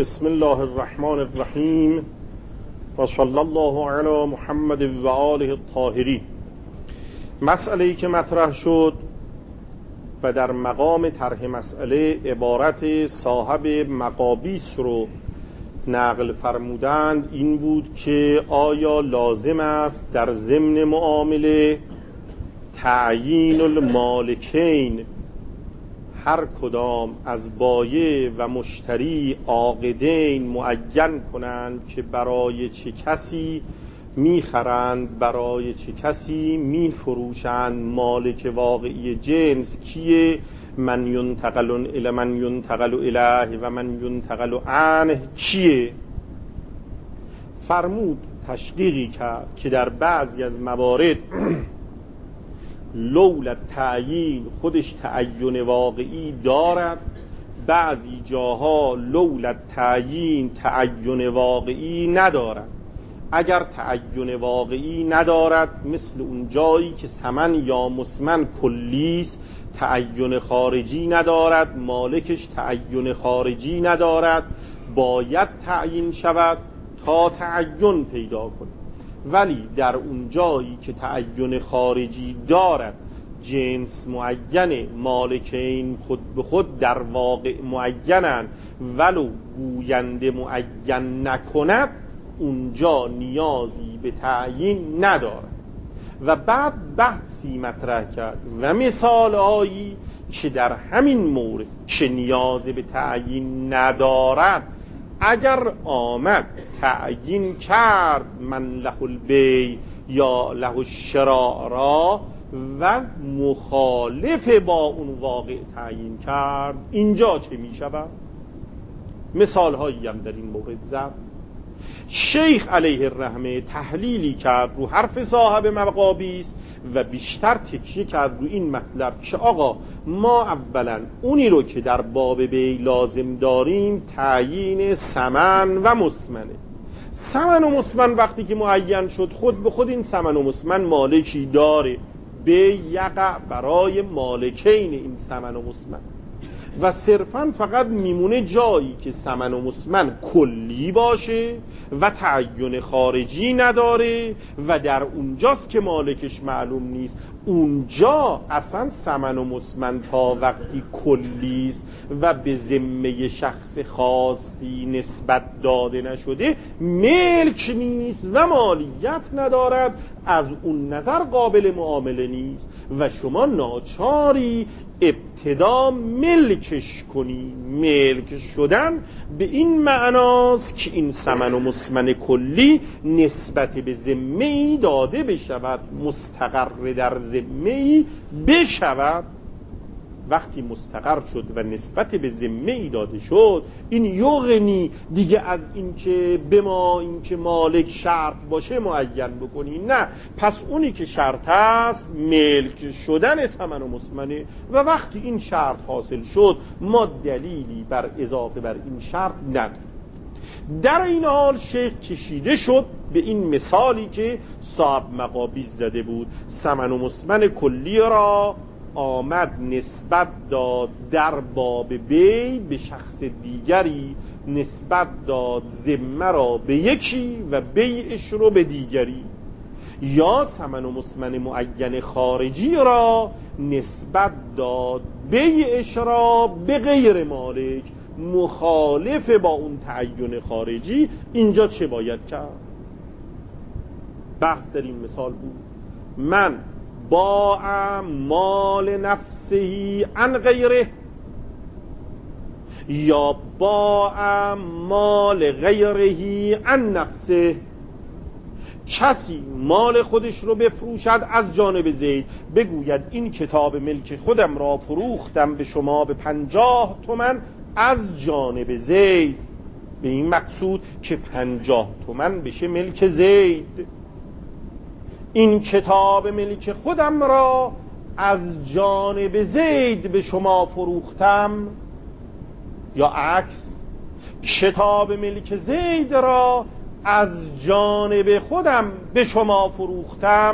بسم الله الرحمن الرحیم و صلی الله علی محمد و آله الطاهرین. مسئله‌ای که مطرح شد و در مقام طرح مسئله عبارت صاحب مقابیس رو نقل فرمودند این بود که آیا لازم است در ضمن معامله تعیین المالکین هر کدام از بایع و مشتری عاقدین معین کنند که برای چه کسی میخرند، برای چه کسی میفروشند، مالک واقعی جنس کیه، من ینتقل الی من ینتقل الیه و من ینتقل عنه کیه. فرمود تشقیقی کرد که در بعضی از موارد لولا تعیین خودش تعین واقعی دارد، بعضی جاها لولا تعیین تعین واقعی ندارد. اگر تعین واقعی ندارد مثل اون جایی که ثمن یا مسمن کلیست، تعین خارجی ندارد، مالکش تعین خارجی ندارد، باید تعیین شود تا تعین پیدا کنه. ولی در اون جایی که تعین خارجی دارد، جنس معین، مالکین خود به خود در واقع معینن ولو گوینده معین نکند، اونجا نیازی به تعیین ندارد. و بعد بحثی مطرح کرد و مثالهایی که در همین مورد که نیاز به تعیین ندارد اگر آمد تعیین کرد من له البیع یا له الشراء را و مخالف با اون واقع تعیین کرد، اینجا چه می شود؟ مثال هایی هم در این مورد زد. شیخ علیه الرحمه تحلیلی کرد رو حرف صاحب مقابیس و بیشتر تکیه کرد رو این مطلب که آقا ما اولا اونی رو که در باب بیع لازم داریم تعیین ثمن و مسمنه. ثمن و مسمن وقتی که معین شد خود به خود این ثمن و مسمن مالکی داره، بیع یقع برای مالکین این ثمن و مسمن و صرفاً فقط میمونه جایی که ثمن و مسمن کلی باشه و تعین خارجی نداره و در اونجاست که مالکش معلوم نیست. اونجا اصلا ثمن و مسمن تا وقتی کلیست و به ذمه شخص خاصی نسبت داده نشده ملک نیست و مالیت ندارد، از اون نظر قابل معامله نیست و شما ناچاری ابتدا ملکش کنی. ملک شدن به این معناست که این ثمن و مسمن کلی نسبت به ذمه‌ای داده بشود، مستقر در ذمه‌ای بشود. وقتی مستقر شد و نسبت به ذمه‌ای داده شد، این یغنی دیگه از این که به ما این که مالک شرط باشه معین بکنی، نه. پس اونی که شرط است ملک شدن ثمن و مسمنه و وقتی این شرط حاصل شد ما دلیلی بر اضافه بر این شرط نداریم. در این حال شیخ کشیده شد به این مثالی که صاحب مقابیس زده بود. ثمن و مسمن کلی را آمد نسبت داد در باب بیع به شخص دیگری، نسبت داد ذمه را به یکی و بیعش رو به دیگری، یا ثمن و مسمن معین خارجی را نسبت داد بیعش را به غیر مالک مخالف با اون تعین خارجی. اینجا چه باید کرد؟ بحث در این مثال بود من باع مال نفسه عن غیره یا باع مال غیره عن نفسه. کسی مال خودش رو بفروشد از جانب زید، بگوید این کتاب ملک خودم را فروختم به شما به 50 تومن از جانب زید، به این مقصود که 50 تومن بشه ملک زید. این کتاب ملک خودم را از جانب زید به شما فروختم، یا عکس کتاب ملک زید را از جانب خودم به شما فروختم.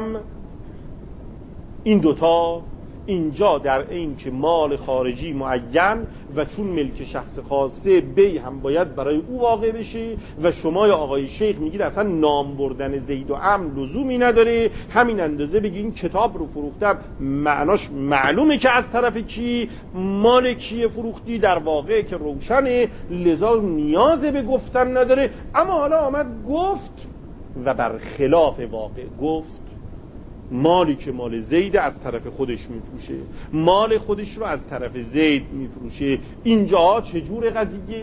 این دوتا اینجا در این که مال خارجی معین و چون ملک شخص خاصه بی هم باید برای او واقع بشه و شما یا آقای شیخ میگید اصلا نام بردن زید و عمرو لزومی نداره، همین اندازه بگی این کتاب رو فروختم، معناش معلومه که از طرف کی، مال کیه فروختی، در واقع که روشنه، لذا نیاز به گفتن نداره. اما حالا آمد گفت و بر خلاف واقع گفت مالی که مال زید از طرف خودش میفروشه، مال خودش رو از طرف زید میفروشه. اینجا چجور قضیه؟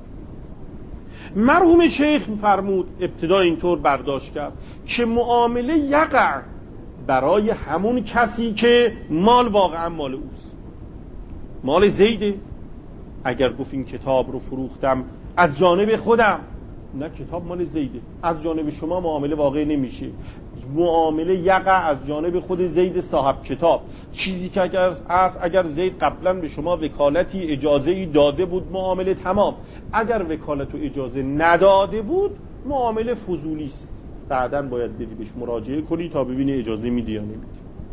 مرحوم شیخ فرمود ابتدا اینطور برداشت کرد که معامله یقع برای همون کسی که مال واقعا مال اوست، مال زیده. اگر گفت این کتاب رو فروختم از جانب خودم، نه کتاب مال زیده، از جانب شما معامله واقع نمیشه، معامله یقع از جانب خود زید صاحب کتاب. چیزی که اگر زید قبلا به شما وکالتی اجازه‌ای داده بود معامله تمام، اگر وکالت و اجازه نداده بود معامله فضولی است، بعداً باید بدی بهش مراجعه کنی تا ببینی اجازه میدی یا نمیدی.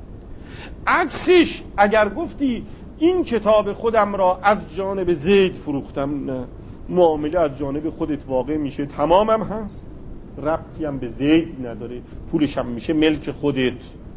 عکسش اگر گفتی این کتاب خودم را از جانب زید فروختم، نه، معامله از جانب خودت واقع میشه، تمامم هست، ربطی هم به زید نداره، پولش هم میشه ملک خودت.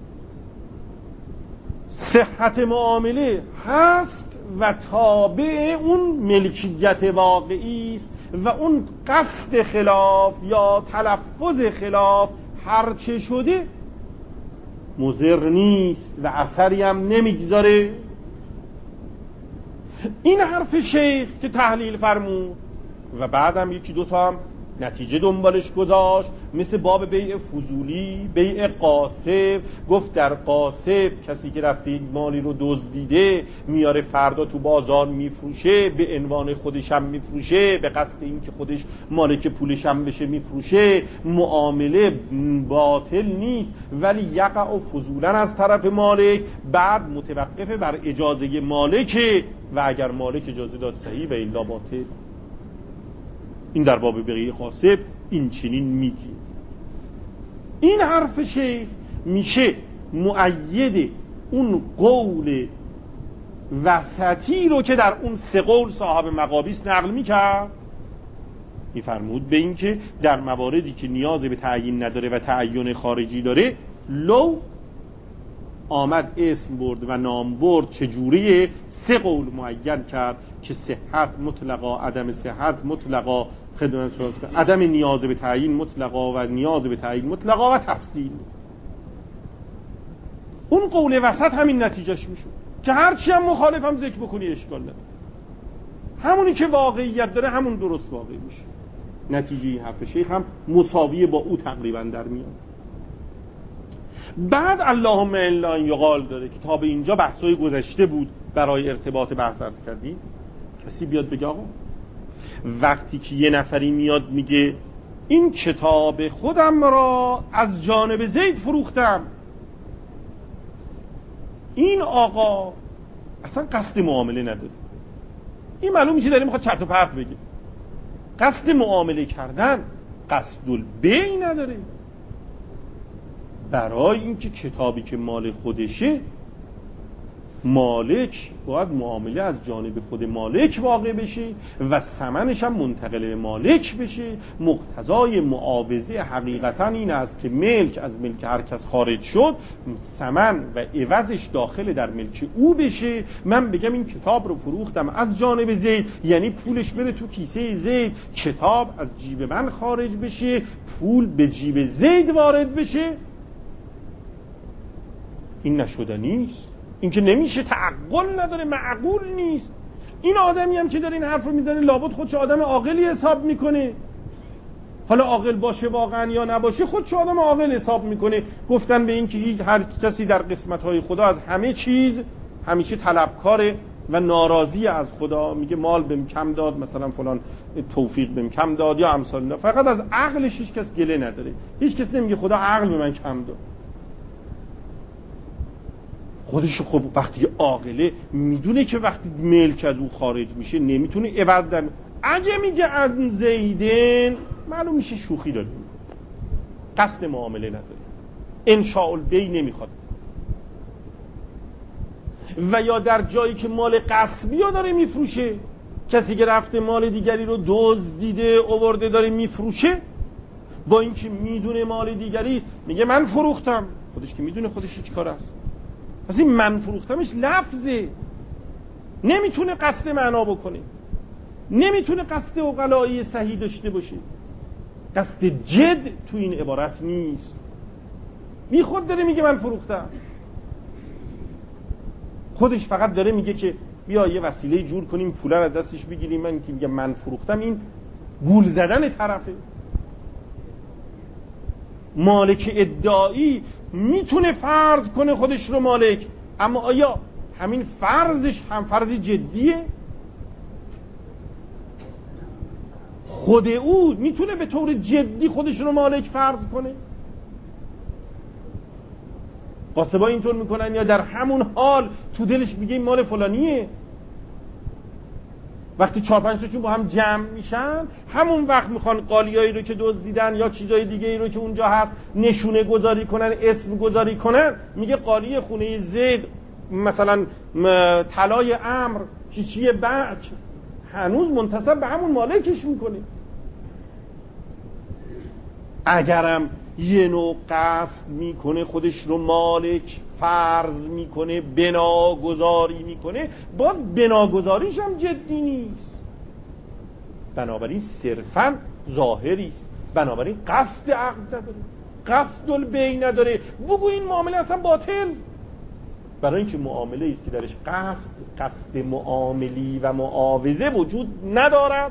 صحت معامله هست و تابع اون ملکیت واقعی است و اون قصد خلاف یا تلفظ خلاف هرچه شده مضر نیست و اثری هم نمیگذاره. این حرف شیخ که تحلیل فرمود و بعدم یکی دوتا هم نتیجه دنبالش گذاشت، مثل باب بیع فضولی، بیع قاسب. گفت در قاسب کسی که رفته مالی رو دزدیده میاره فردا تو بازار میفروشه، به عنوان خودش هم میفروشه، به قصد این که خودش مالک پولش هم بشه میفروشه، معامله باطل نیست ولی یقع و فضولا از طرف مالک، بعد متوقف بر اجازه مالک و اگر مالک اجازه داد صحیح و الا باطل. این در باب بیع قاسب این چنین میگی. این حرف شیخ میشه مؤید اون قول وسطی رو که در اون سه قول صاحب مقابیس نقل میکرد. میفرمود به این که در مواردی که نیاز به تعیین نداره و تعین خارجی داره، لو آمد اسم برد و نام برد چجوریه، سه قول معین کرد که صحت مطلقا، عدم صحت مطلقا، عدم نیاز به تعیین مطلقا و نیاز به تعیین مطلقا و تفصیل. اون قول وسط همین نتیجهش میشه که هرچی هم مخالف هم ذکر بکنی اشکال نداره، همونی که واقعیت داره همون درست واقع میشه. نتیجه حرف شیخ هم مساویه با او تقریبا در میاد. بعد اللهم الا ان یقال داره که تا به اینجا بحثای گذشته بود برای ارتباط بحث عرض کردیم. کسی بیاد بگه آقا وقتی که یه نفری میاد میگه این کتاب خودم را از جانب زید فروختم، این آقا اصلا قصد معامله نداره، این معلوم میشه داره میخواد چرت و پرت بگه، قصد معامله کردن، قصد البیع نداره. برای اینکه کتابی که مال خودشه، مالک باید معامله از جانب خود مالک واقع بشه و ثمنش هم منتقل به مالک بشه. مقتضای معاوضه حقیقتا این است که ملک از ملک هر کس خارج شد، ثمن و عوضش داخل در ملک او بشه. من بگم این کتاب رو فروختم از جانب زید، یعنی پولش بره تو کیسه زید، کتاب از جیب من خارج بشه، پول به جیب زید وارد بشه. این نشدنیست، این که نمیشه، تعقل نداره، معقول نیست. این آدمی هم که داره این حرف رو میزنه لابد خودش آدم عاقلی حساب میکنه. حالا عاقل باشه واقعا یا نباشه، خودش آدم عاقل حساب میکنه. گفتن به این که هر کسی در قسمت‌های خدا از همه چیز همیشه طلبکاره و ناراضی از خدا، میگه مال بهم کم داد، مثلا فلان توفیق بهم کم داد یا امثال اینا. فقط از عقلش هیچ کس گله نداره، هیچ کس نمیگه خدا عقل به من کم داد. خودش خب وقتی عاقله میدونه که وقتی ملک از او خارج میشه نمیتونه عوض در، اگه میگه از زیدن معلوم میشه شوخی داره میکنه، قصد معامله نداره، انشاء البیع نمیخواد. و یا در جایی که مال غصبی ها داره میفروشه، کسی که رفته مال دیگری رو دزدیده آورده داره میفروشه، با اینکه میدونه مال دیگری است میگه من فروختم، خودش که میدونه خودش هیچ کار است. پس این من فروختمش لفظه، نمیتونه قصد معنا بکنه، نمیتونه قصد عقلایی صحیح داشته باشه. قصد جد تو این عبارت نیست. بی خود داره میگه من فروختم، خودش فقط داره میگه که بیا یه وسیله جور کنیم پول رو از دستش بگیریم. من که میگه من فروختم این گول زدن طرفه. مالک ادعایی میتونه فرض کنه خودش رو مالک، اما آیا همین فرضش هم فرض جدیه؟ خود او میتونه به طور جدی خودش رو مالک فرض کنه؟ قاسبا اینطور میکنن یا در همون حال تو دلش میگه این مال فلانیه. وقتی 4-5 تاشون با هم جمع میشن همون وقت میخوان قالیایی رو که دزدیدن یا چیزای دیگه ای رو که اونجا هست نشونه گذاری کنن، اسم گذاری کنن. میگه قالی خونه زید مثلا طلای امر چیچی بک، هنوز منتسب به همون مالکش میکنه. اگرم یه نوع قصد میکنه خودش رو مالک فرض میکنه، بناگذاری میکنه، باز بناگذاریش هم جدی نیست، بنابراین صرفا ظاهری است، بنابراین قصد عقد نداره، قصد البیع نداره. بگو این معامله اصلا باطل، برای اینکه معامله است که درش قصد معاملی و معاوضه وجود ندارد.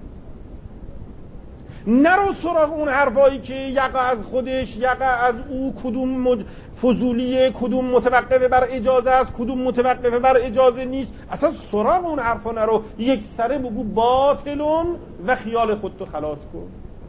نرو سراغ اون حرفایی که یقه از خودش، یقه از او، کدوم فضولیه، کدوم متوقفه بر اجازه است، کدوم متوقفه بر اجازه نیست. اصلا سراغ اون حرفا نرو، یک سره بگو باطلون و خیال خودتو خلاص کن.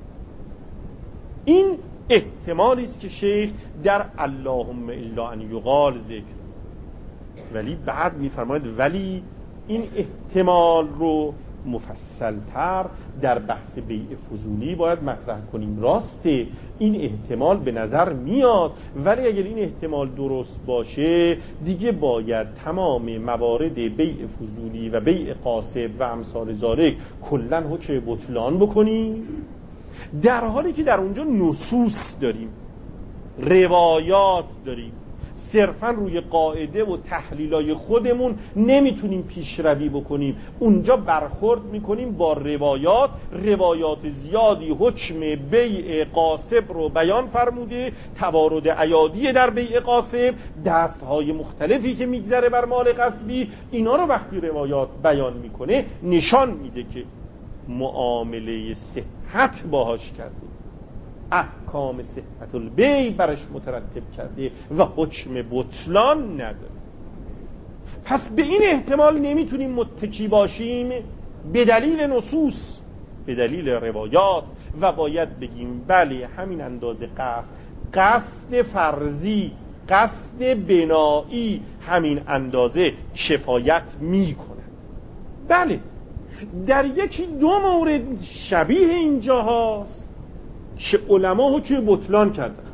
این احتمالی است که شیخ در اللهم الا ان یقال ذکر، ولی بعد میفرماید ولی این احتمال رو مفصلتر در بحث بیع فضولی باید مطرح کنیم. راسته این احتمال به نظر میاد، ولی اگر این احتمال درست باشه دیگه باید تمام موارد بیع فضولی و بیع قاسب و امثال ذالک کلاً حکم بطلان بکنیم، در حالی که در اونجا نصوص داریم، روایات داریم، صرفا روی قاعده و تحلیلای خودمون نمیتونیم پیشروی بکنیم. اونجا برخورد میکنیم با روایات زیادی حکم بیع قاسب رو بیان فرموده، توارد ایادی در بیع قاسب، دستهای مختلفی که میگذره بر مال غصبی، اینا رو وقتی روایات بیان میکنه نشان میده که معامله صحت باهاش کرده، احکام صحت البیع برش مترتب کرده و حکم بطلان نداره. پس به این احتمال نمیتونیم متکی باشیم به دلیل نصوص، به دلیل روایات، و باید بگیم بله همین اندازه قصد فرضی، قصد بنایی همین اندازه کفایت میکنه. بله در یکی دو مورد شبیه اینجا هاست که علما حکم بطلان کردن،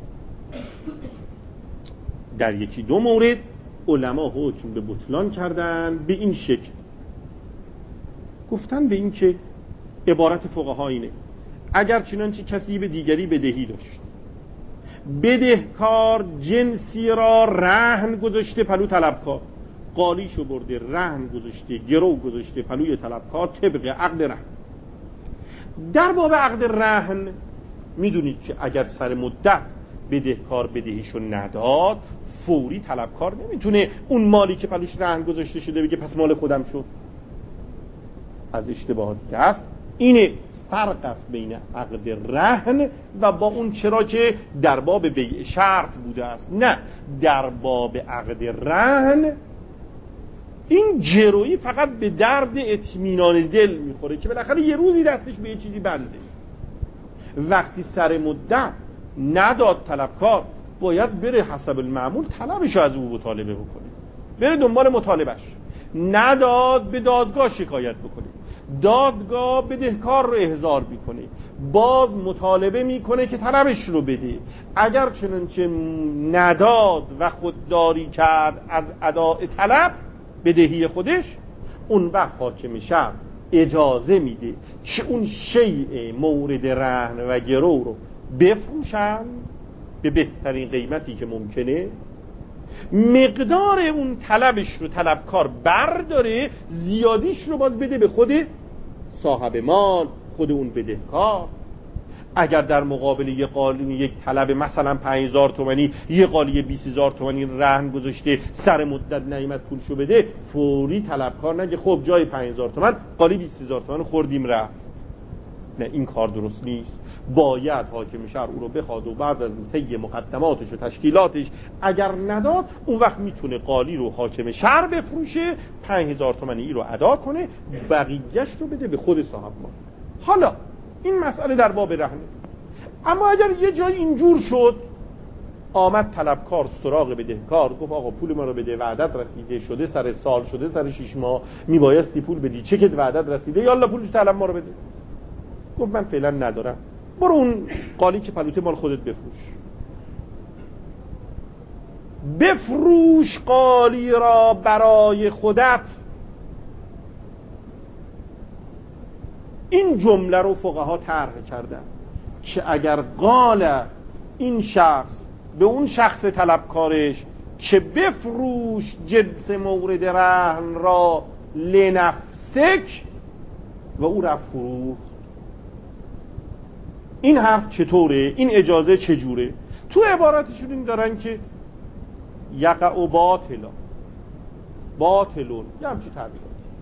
در یکی دو مورد علما حکم به بطلان کردن. به این شکل گفتن به این که عبارت فقها اینه اگر چنانچه کسی به دیگری بدهی داشت، بدهکار جنسی را رهن گذاشته پلو طلبکار، قالیشو برده رهن گذاشته، گرو گذاشته پلوی طلبکار طبق عقد رهن. در باب عقد رهن میدونید که اگر سر مدت بدهکار بدهیشو نداد، فوری طلبکار نمیتونه اون مالی که پلوش رهن گذاشته شده بگه پس مال خودم شد. از اشتباهاتی که هست اینه فرق است بین عقد رهن و با اون چرا که در باب بیع شرط بوده است. نه، در باب عقد رهن این جرویی فقط به درد اطمینان دل میخوره که بالاخره یه روزی دستش به یه چیزی بنده. وقتی سر مدت نداد طلبکار، باید بره حسب المعمول طلبشو از او مطالبه بکنه، بره دنبال مطالبش. نداد به دادگاه شکایت بکنه. دادگاه بدهکار رو احضار میکنه، باز مطالبه میکنه که طلبش رو بده. اگر چنانچه نداد و خودداری کرد از اداء طلب بدهی خودش، اون وقت حاکم شهر اجازه میده که اون شیء مورد رهن و گرو رو بفروشن به بهترین قیمتی که ممکنه، مقدار اون طلبش رو طلبکار برداره، زیادیش رو باز بده به خود صاحب مال، خود اون بدهکار. اگر در مقابل یک طلب مثلا 5000 تومانی یه قالی 20000 تومانی رهن گذاشته، سر مدت نیامد پولشو بده، فوری طلبکار نگه خب جای 5000 تومان قالی 20000 تومان خوردیم رفت. نه، این کار درست نیست. باید حاکم شهر او رو بخواد و بعد از طی مقدماتش و تشکیلاتش اگر نداد، اون وقت میتونه قالی رو حاکم شهر بفروشه، 5000 تومانی ای رو ادا کنه، بقیه‌اش رو بده به خود صاحب مال. حالا این مسئله در باب رهن. اما اگر یه جای اینجور شد، آمد طلبکار سراغ بدهکار، گفت آقا پول ما رو بده، وعدت رسیده، شده سر سال، شده سر 6 ماه، میبایستی پول بدی، چکت وعدت رسیده، یالا پولش طلب ما رو بده. گفت من فعلا ندارم، برو اون قالی که پلوته مال خودت بفروش قالی را برای خودت. این جمله رو فقها طرح کردن که اگر قال این شخص به اون شخص طلبکارش که بفروش جنس مورد رهن را لنفسک و او رفت فروخت، این حرف چطوره؟ این اجازه چجوره؟ تو عبارتشون این دارن که یقع باطلون یه همچی تعبیر.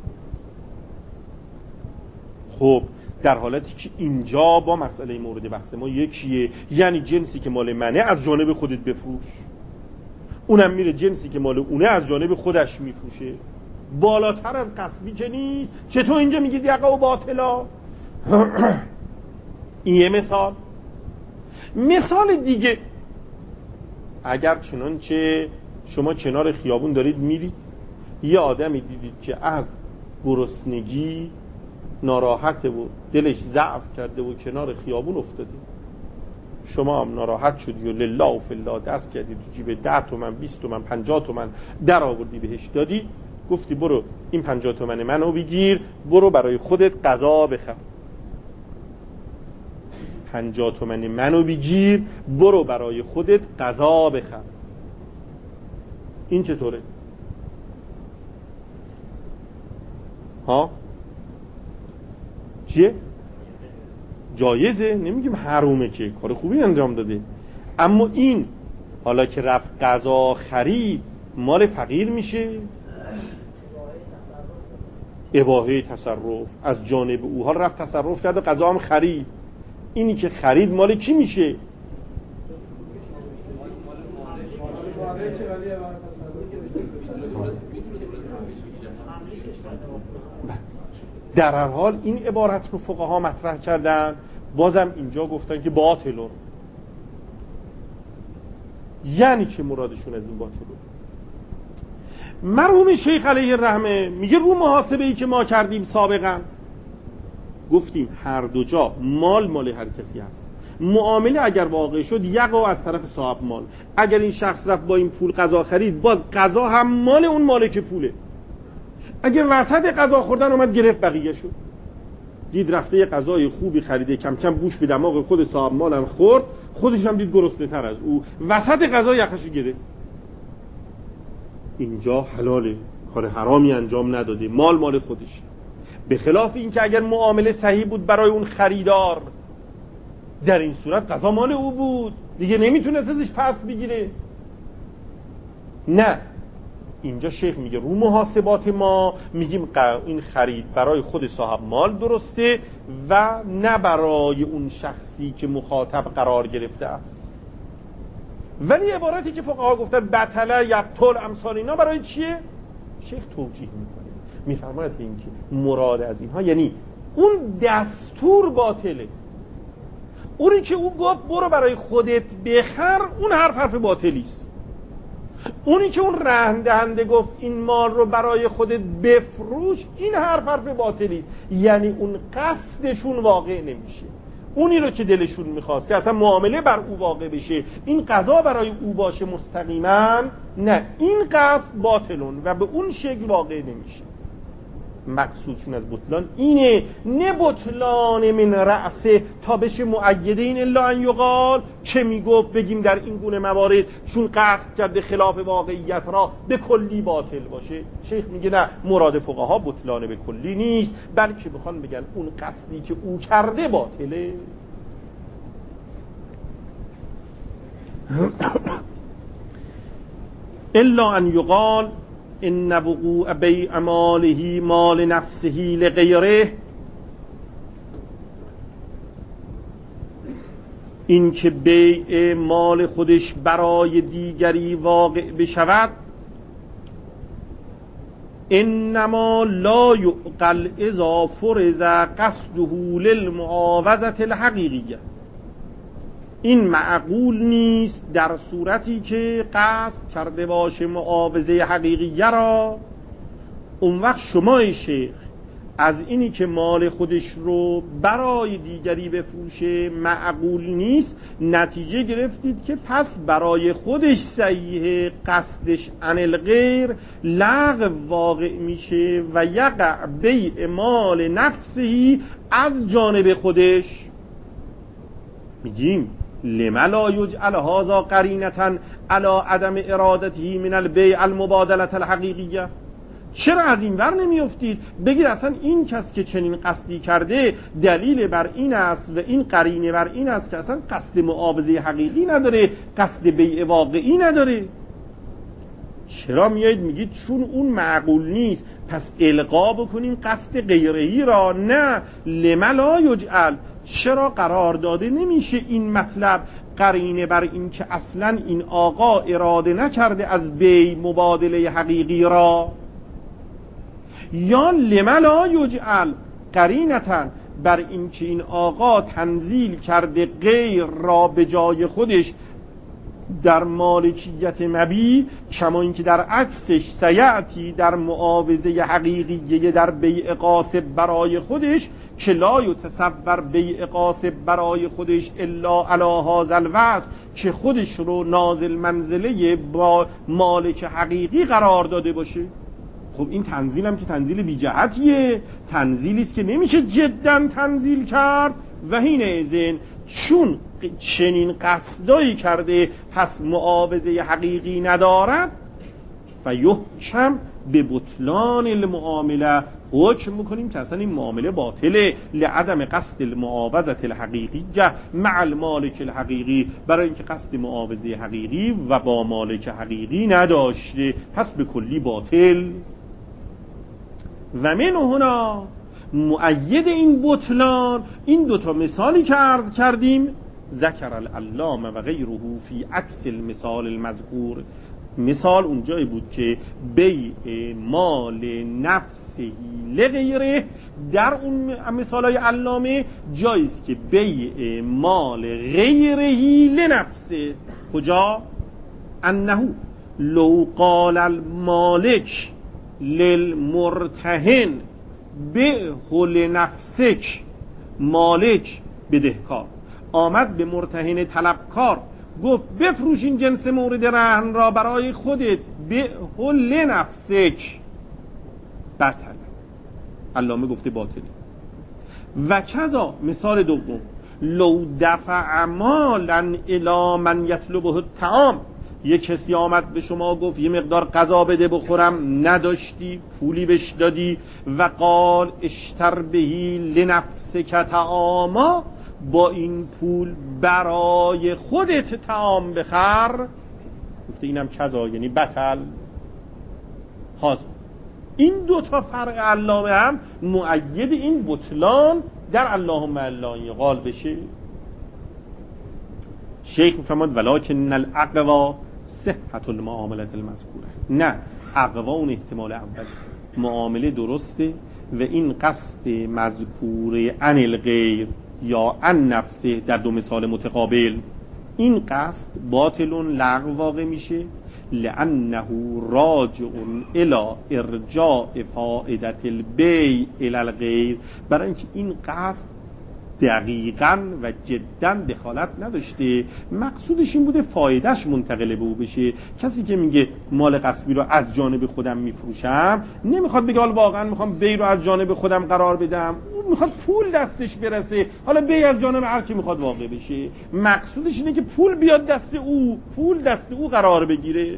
خب در حالتی که اینجا با مسئله مورد بحث ما یکیه، یعنی جنسی که مال منه از جانب خودت بفروش، اونم میره جنسی که مال اونه از جانب خودش میفروشه، بالاتر از قسمی که نیست. چطور اینجا میگید یقع و باطلا؟ این یه مثال دیگه، اگر چنانچه شما کنار خیابون دارید میرید، یه آدمی دیدید که از گرسنگی ناراحته و دلش ضعف کرده و کنار خیابون افتاده، شما هم ناراحت شدی و لله و فلا دست کردی تو جیب 10 تومن 20 تومن 50 تومن در آوردی بهش دادی، گفتی برو این 50 تومن منو بگیر، برو برای خودت غذا بخر. 50 تومن منو بگیر، برو برای خودت غذا بخر. این چطوره؟ ها؟ چیه؟ جایزه، نمیگیم حرومه، که کار خوبی انجام داده. اما این حالا که رفت غذا خرید مال فقیر میشه؟ اباحه تصرف از جانب او، حال رفت تصرف کرد و غذا هم خرید، اینی که خرید مال کی میشه؟ در هر حال این عبارت رو فقها مطرح کردن، بازم اینجا گفتن که باطلون. یعنی چه مرادشون از این باطلون؟ مرحوم شیخ علیه الرحمه میگه رو محاسبه ای که ما کردیم سابقا گفتیم هر دو جا مال هر کسی هست. معامله اگر واقع شد یقع از طرف صاحب مال، اگر این شخص رفت با این پول غذا خرید، باز غذا هم مال اون مالک پوله. اگه وسط غذا خوردن اومد گرفت بقیه شد، دید رفته یه غذای خوبی خریده، کم کم بوش به دماغ خود صاحب مال هم خورد، خودش هم دید گرسنه تر از او، وسط غذا یخشو گرفت. اینجا حلاله، کار حرامی انجام نداده، مال خودش. به خلاف این که اگر معامله صحیح بود برای اون خریدار، در این صورت غذا مال او بود دیگه، نمیتونست ازش پس بگیره. نه، اینجا شیخ میگه رو محاسبات ما میگیم این خرید برای خود صاحب مال درسته و نه برای اون شخصی که مخاطب قرار گرفته است. ولی عبارتی که فقها گفتن بطله یبطل امثال اینا برای چیه؟ شیخ توجیه میکنه، میفرماید این که مراد از اینها یعنی اون دستور باطله، اونی که او گفت برو برای خودت بخر، اون حرف باطلی است. اونی که اون رهن دهنده گفت این مال رو برای خودت بفروش، این حرف باطلی است. یعنی اون قصدشون واقع نمیشه. اونی رو که دلشون میخواست که اصلا معامله بر او واقع بشه، این قضا برای او باشه مستقیما، نه، این قصد باطلون و به اون شکل واقع نمیشه. مقصودشون از بطلان اینه، نه بطلان من رأسه تا بشه معیده این الا ان یقال چه میگفت بگیم در این گونه موارد چون قصد کرده خلاف واقعیت را به کلی باطل باشه. شیخ میگه نه، مراد فقها بطلان به کلی نیست، بلکه بخوان بگن اون قصدی که او کرده باطله. الا ان یقال ان وقوع بیع ماله مال نفسه لغیره، این که بیع مال خودش برای دیگری واقع بشود، انما لا یعقل اذا فرض قصده للمعاوضة الحقیقیه، این معقول نیست در صورتی که قصد کرده باشه معاوضه حقیقیه را. اون وقت شما شیخ از اینی که مال خودش رو برای دیگری بفروشه معقول نیست، نتیجه گرفتید که پس برای خودش صحیح، قصدش عن الغیر لغو واقع میشه و یقع بیع مال نفسه از جانب خودش. میگیم لما لا یجعل هذا قرینة علی عدم ارادته من البیع المبادله الحقیقیه، چرا از این ور نمیافتید بگید اصلا این کس که چنین قصدی کرده دلیل بر این است و این قرینه بر این است که اصلا قصد معاوضه حقیقی نداره، قصد بیع واقعی نداره. چرا میایید میگید چون اون معقول نیست پس القا بکنیم قصد غیرهی را؟ نه، لما لا یجعل، چرا قرار داده نمیشه این مطلب قرینه بر این که اصلا این آقا اراده نکرده از بیع مبادله حقیقی را؟ یا لما لا یجعل قرینتن بر این که این آقا تنزیل کرده غیر را به جای خودش در مالکیت مبیع، کما اینکه در عکسش سیعتی در معاوضه حقیقیه در بیع قاسب برای خودش که لا یتصور بیع قاسب برای خودش الا علی هذا الوجه، که خودش رو نازل منزله با مالک حقیقی قرار داده باشه. خب این تنزیل هم که تنزیل بی جهتیه، تنزیلی است که نمیشه جدا تنزیل کرد و حینئذ چون چنین قصدایی کرده پس معاوضه حقیقی ندارد، فیحکم به بطلان المعامله، حکم میکنیم که اصلا این معامله باطله، لعدم قصد المعاوضه الحقیقیه مع المالک الحقیقی، برای اینکه قصد معاوضه حقیقی و با مالک حقیقی نداشته، پس به کلی باطل. و من هنا مؤید این بطلان این دوتا مثالی که عرض کردیم، ذکر العلامه و غیره فی عکس المثال المذکور، مثال اونجایی بود که بیع مال نفسه لغیره، در اون مثالای علامه جایست که بیع مال غیره لنفسه. کجا؟ انه لو قال المالک للمرتهن بیعه لنفسک، مالک بدهکار آمد به مرتهن طلبکار گفت بفروش این جنس مورد رهن را برای خودت، بیعه لنفسک، بطل. علامه گفته باطل. و کذا مثال دوم، لو دفع مالا الی من یطلبه الطعام، یک کسی آمد به شما گفت یه مقدار غذا بده بخورم، نداشتی، پولی بهش دادی و قال اشتر بهی لنفسک طعاما، با این پول برای خودت طعام بخر، گفته اینم کذا یعنی بطل. حاضر این دوتا فرع علامه هم مؤید این بطلان در اللهم الا یقال بشه. شیخ میفرماد ولکن الاقوا صحت المعامله المذکوره، نه، اقوا اون احتمال اول، معامله درسته و این قصد مذکور عن الغیر یا عن نفسه در دو مثال متقابل، این قصد باطلون لغو واقع میشه لانه راجع الى ارجاع فائدة البیع الى الغیر، برای اینکه این قصد دقیقاً و جداً دخالت نداشته، مقصودش این بوده فایدهش منتقل به او بشه. کسی که میگه مال غصبی رو از جانب خودم میفروشم نمیخواد بگه حالا واقعاً میخوام بی رو از جانب خودم قرار بدم، اون میخواد پول دستش برسه، حالا بی از جانب هر کی میخواد واقع بشه. مقصودش اینه که پول بیاد دست او، پول دست او قرار بگیره.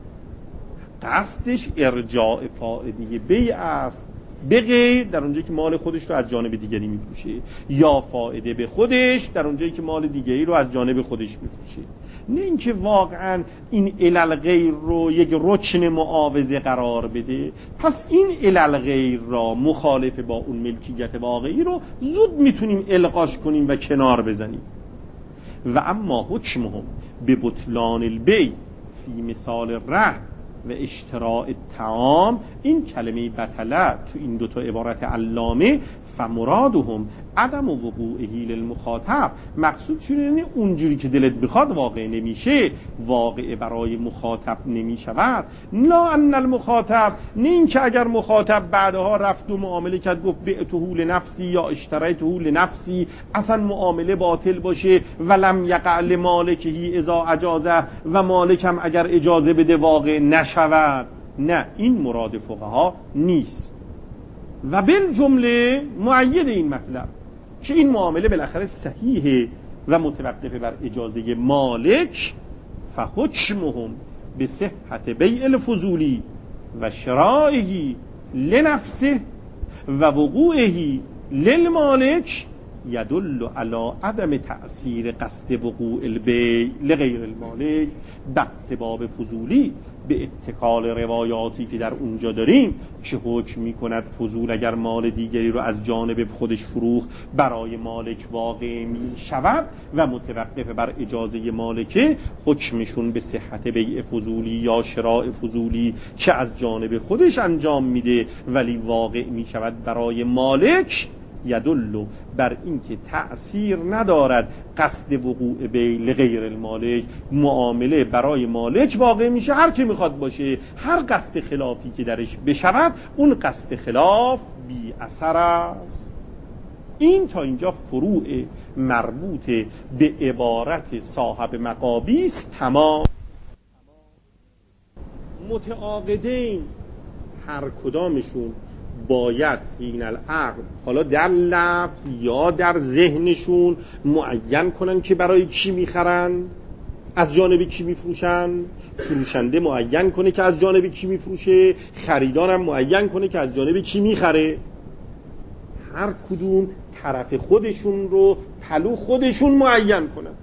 قصدش ارجاع فائده بیع است به غیر در اونجایی که مال خودش رو از جانب دیگری میفروشه، یا فائده به خودش در اونجایی که مال دیگری رو از جانب خودش میفروشه. نه اینکه واقعا این علل غیر رو یک رکن معاوضه قرار بده. پس این علل غیر را مخالف با اون ملکیت واقعی رو زود میتونیم القاش کنیم و کنار بزنیم. و اما حکمهم به بطلان البیع فی مثال رهن و اشتراء الطعام، این کلمه بطله تو این دوتا عبارت علامه، فمرادهم عدم وقوعه للمخاطب، مقصود شده یعنی اونجوری که دلت بخواد واقع نمیشه، واقع برای مخاطب نمیشود. لا ان المخاطب، نه این که اگر مخاطب بعدها رفت و معامله کرد گفت بعته لنفسی یا اشتریته لنفسی، اصلا معامله باطل باشه، ولم یقع لمالکه اذا اجازه، و مالکم اگر اجازه بده واقع نشود. نه، این مراد فقها نیست. و بالجمله مؤید این مطلب که این معامله بالاخره صحیحه و متوقف بر اجازه مالک، فحکمهم به صحت بیع الفضولی و شرائه لنفسه و وقوعه للمالک یدل علی عدم تأثیر قصد وقوع البیع لغیر المالک. بحث باب فضولی به اتکال روایاتی که در اونجا داریم که حکم میکند فضول اگر مال دیگری رو از جانب خودش فروخت برای مالک واقع می شود و متوقف بر اجازه مالکه، حکمشون به صحت بیع فضولی یا شراء فضولی که از جانب خودش انجام میده ولی واقع می شود برای مالک، یدل بر اینکه تأثیر ندارد قصد وقوع بیع لغیر المالک، معامله برای مالک واقع میشه هر کی میخواد باشه، هر قصد خلافی که درش بشود اون قصد خلاف بی اثر است. این تا اینجا فروع مربوط به عبارت صاحب مقابیس تمام. متعاقدین هر کدامشون باید حین العقد، حالا در لفظ یا در ذهنشون، معین کنن که برای کی میخرن، از جانب کی میفروشن. فروشنده معین کنه که از جانب کی میفروشه، خریدارم معین کنه که از جانب کی میخره. هر کدوم طرف خودشون رو پلو خودشون معین کنن.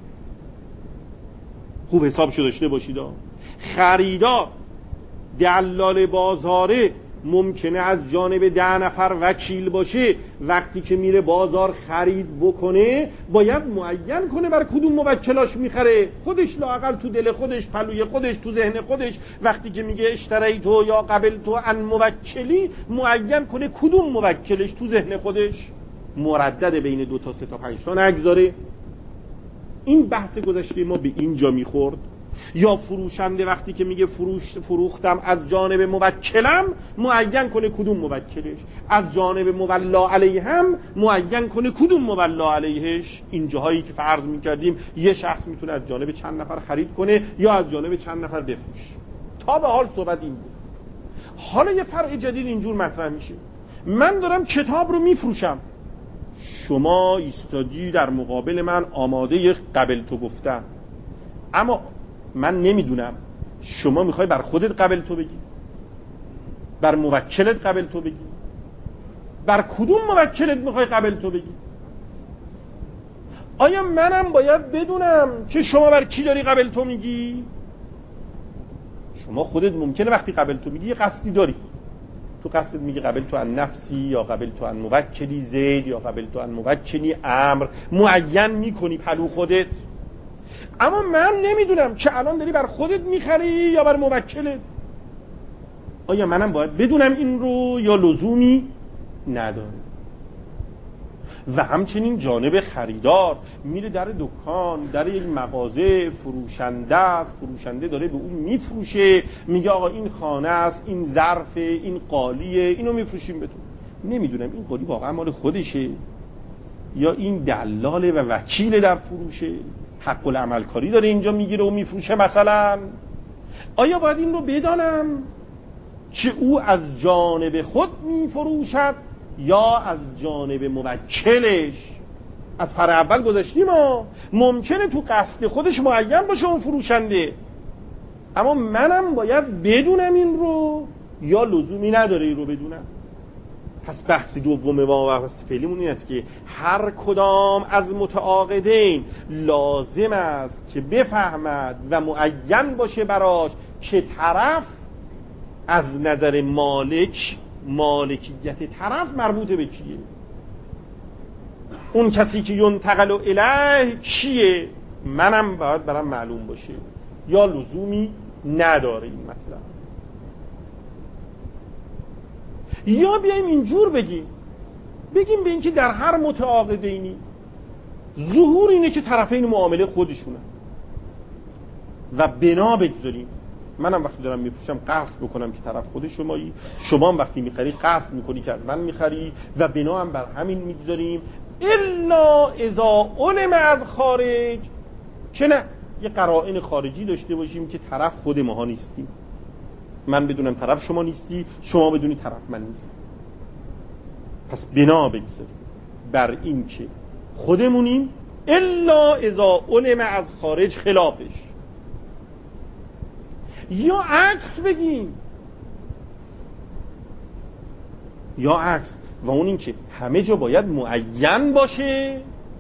خوب حسابشو داشته باشید. خریدار دلال بازاره ممکنه از جانب 10 نفر وکیل باشه، وقتی که میره بازار خرید بکنه باید معین کنه بر کدوم موکلاش میخره. خودش لااقل تو دل خودش، پلوی خودش، تو ذهن خودش وقتی که میگه اشتریتو یا قبلتو عن موکلی، معین کنه کدوم موکلش تو ذهن خودش، مردد بین 2 تا 3 تا 5 تا نگذاره. این بحث گذشته ما به اینجا میخورد. یا فروشنده وقتی که میگه فروختم از جانب موکلم، معین کنه کدوم موکلش، از جانب مولا علیه هم معین کنه کدوم مولا علیهش. این جاهایی که فرض میکردیم یه شخص میتونه از جانب چند نفر خرید کنه یا از جانب چند نفر بفروشه. تا به حال صحبت این بود. حالا یه فرع جدید اینجور مطرح میشه. من دارم کتاب رو میفروشم، شما ایستادی در مقابل من آماده قبل تو گفتن، اما من نمیدونم شما میخوای بر خودت قبل تو بگی، بر موکلت قبل تو بگی، بر کدوم موکلت میخوای قبل تو بگی؟ آیا منم باید بدونم که شما بر کی داری قبل تو میگی؟ شما خودت ممکنه وقتی قبل تو میگی یه قصدی داری، تو قصدت میگی قبل تو عن نفسی یا قبل تو عن موکلی زید یا قبل تو عن موکلی امر، معین میکنی پلو خودت. اما من نمیدونم که الان داری بر خودت میخری یا بر موکلت. آیا منم باید بدونم این رو یا لزومی نداره؟ و همچنین جانب خریدار میره در دکان، در یک مغازه، فروشنده است، فروشنده داره به اون میفروشه، میگه آقا این خانه است، این ظرفه، این قالیه، اینو میفروشیم به تو. نمیدونم این قالی واقعا مال خودشه یا این دلاله و وکیل در فروشه، حق العمل کاری داره اینجا میگیره و میفروشه مثلا. آیا باید این رو بدانم که او از جانب خود میفروشد یا از جانب موکلش؟ از پر اول گذاشتیم ممکنه تو قصد خودش معین باشه اون فروشنده، اما منم باید بدونم این رو یا لزومی نداره این رو بدونم؟ پس بحث دوم ما و بحث فعلیمون این است که هر کدام از متعاقدین لازم است که بفهمد و معین باشه براش که طرف از نظر مالکیت طرف مربوط به کیه، اون کسی که ینتقل الیه کیه، منم باید برام معلوم باشه یا لزومی نداره این مطلب. یا بیایم اینجور بگیم به اینکه در هر متعاقدینی ظهور اینه که طرفین معامله خودشونن و بنا بگذاریم منم وقتی دارم میفروشم قصد بکنم که طرف خود شمایی، شما هم وقتی میخری قصد میکنی که از من میخری و بنا هم بر همین میگذاریم، الا اذا علم از خارج که نه یه قرائن خارجی داشته باشیم که طرف خود ماها نیستیم، من بدونم طرف شما نیستی، شما بدونی طرف من نیست. پس بنا بگذاریم بر این که خودمونیم الا اذا علم از خارج خلافش. یا عکس بگیم، یا عکس، و اون این که همه جا باید معین باشه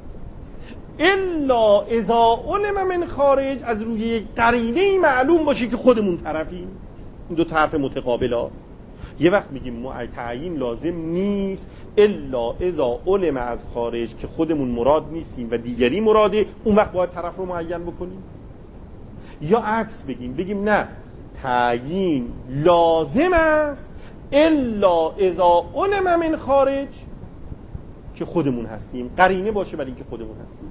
الا اذا علم من خارج، از روی یک قرینه معلوم باشه که خودمون طرفیم. این دو طرف متقابلا. یه وقت میگیم تعیین لازم نیست الا اذا علم از خارج که خودمون مراد نیستیم و دیگری مراده، اون وقت باید طرف رو معین بکنیم. یا عکس بگیم نه تعیین لازم است الا اذا علم من خارج که خودمون هستیم، قرینه باشه برای اینکه خودمون هستیم.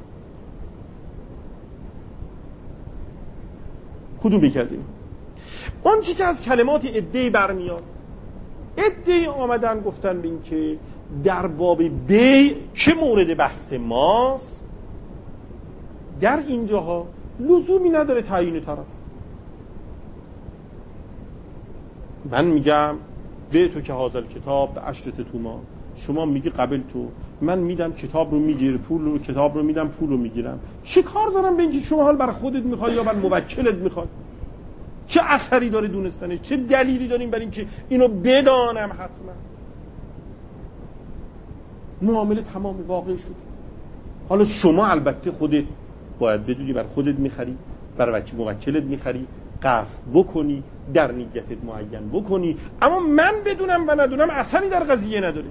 کدوم یکی از این؟ اون چی که از کلمات ادعی برمیاد، ادعی آمدن گفتن به این که در باب بیع که مورد بحث ماست در اینجاها لزومی نداره تعیین طرف. من میگم به تو که حاضر کتاب به 10 تومان، شما میگی قبل تو، من میدم کتاب رو میگیره، پول رو کتاب رو میدم، پول رو میگیرم. چه کار دارم به اینکه شما حال برای خودت میخوای یا برای موکلت میخوای؟ چه اثری داره دونستنش؟ چه دلیلی داریم برای اینکه اینو بدانم؟ حتما معامله تمام واقع شد. حالا شما البته خودت باید بدونی برای خودت میخری، برای موکلت میخری، قصد بکنی، در نیتت معین بکنی، اما من بدونم و ندونم اثری در قضیه نداره.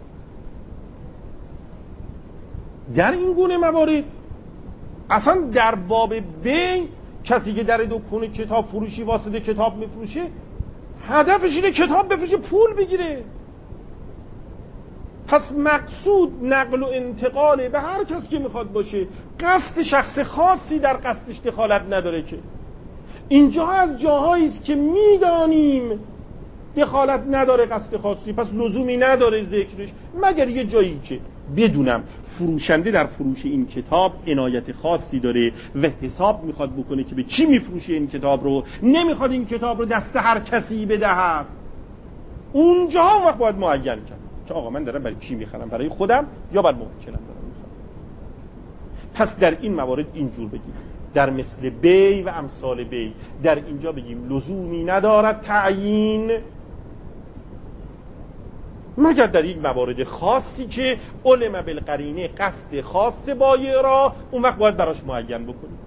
در این گونه موارد اصلا در باب بیع کسی که در دکان کتاب فروشی واسطه کتاب میفروشه هدفش اینه کتاب بفروشه پول بگیره. پس مقصود نقل و انتقاله به هر کس که میخواد باشه، قصد شخص خاصی در قصدش دخالت نداره. که اینجا از جاهایی است که میدانیم دخالت نداره قصد خاصی، پس لزومی نداره ذکرش، مگر یه جایی که بدونم فروشنده در فروش این کتاب عنایت خاصی داره و حساب میخواد بکنه که به چی میفروشه این کتاب رو، نمیخواد این کتاب رو دست هر کسی بدهد. اونجا هم وقت باید معین کرد که آقا من دارم برای چی میخرم، برای خودم یا برای موکلم دارم میخرم. پس در این موارد اینجور بگیم، در مثل بی و امثال بی در اینجا بگیم لزومی ندارد تعیین مگر در یک موارد خاصی که علم بالقرینه قصد خاص بایع را اون وقت باید براش معین بکنیم.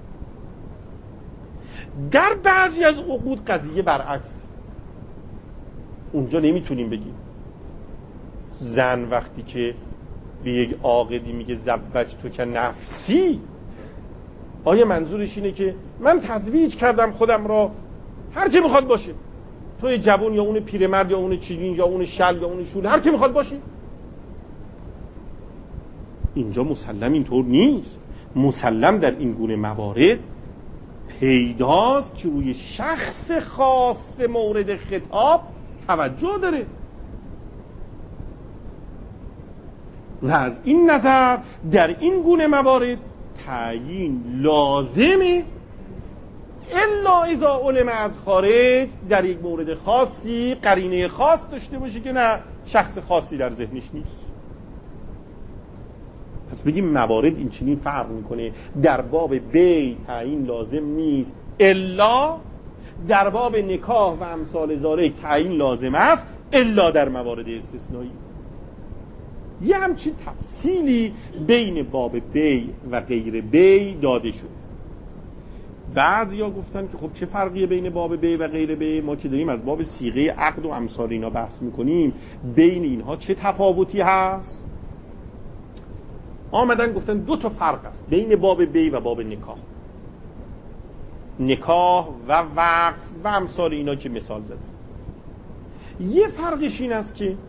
در بعضی از عقود قضیه برعکس، اونجا نمیتونیم بگیم زن وقتی که به یک عاقدی میگه زوج تو که نفسی، آیا منظورش اینه که من تزویج کردم خودم را هر چه میخواد باشه، توی جوان یا اون پیرمرد یا اون چیرین یا اون شل یا اون شول هر کی میخواد باشه؟ اینجا مسلم اینطور نیست. مسلم در این گونه موارد پیداست که روی شخص خاص مورد خطاب توجه داره و از این نظر در این گونه موارد تعیین لازمه، الا اذا علم از خارج در یک مورد خاصی قرینه خاص داشته باشه که نه شخص خاصی در ذهنش نیست. پس بگیم موارد این چنین فرق میکنه. در باب بی تعیین لازم نیست، الا در باب نکاح و امثال ذالک تعیین لازم است، الا در موارد استثنایی. یه همچین تفصیلی بین باب بی و غیر بی داده شد. بعضیا گفتن که خب چه فرقیه بین باب بی و غیر بی؟ ما که داریم از باب صیغه عقد و امثال اینا بحث میکنیم، بین اینها چه تفاوتی هست؟ آمدن گفتن دو تا فرق است بین باب بی و باب نکاح. نکاح و وقف و امثال اینا که مثال زدن. یه فرقش این است که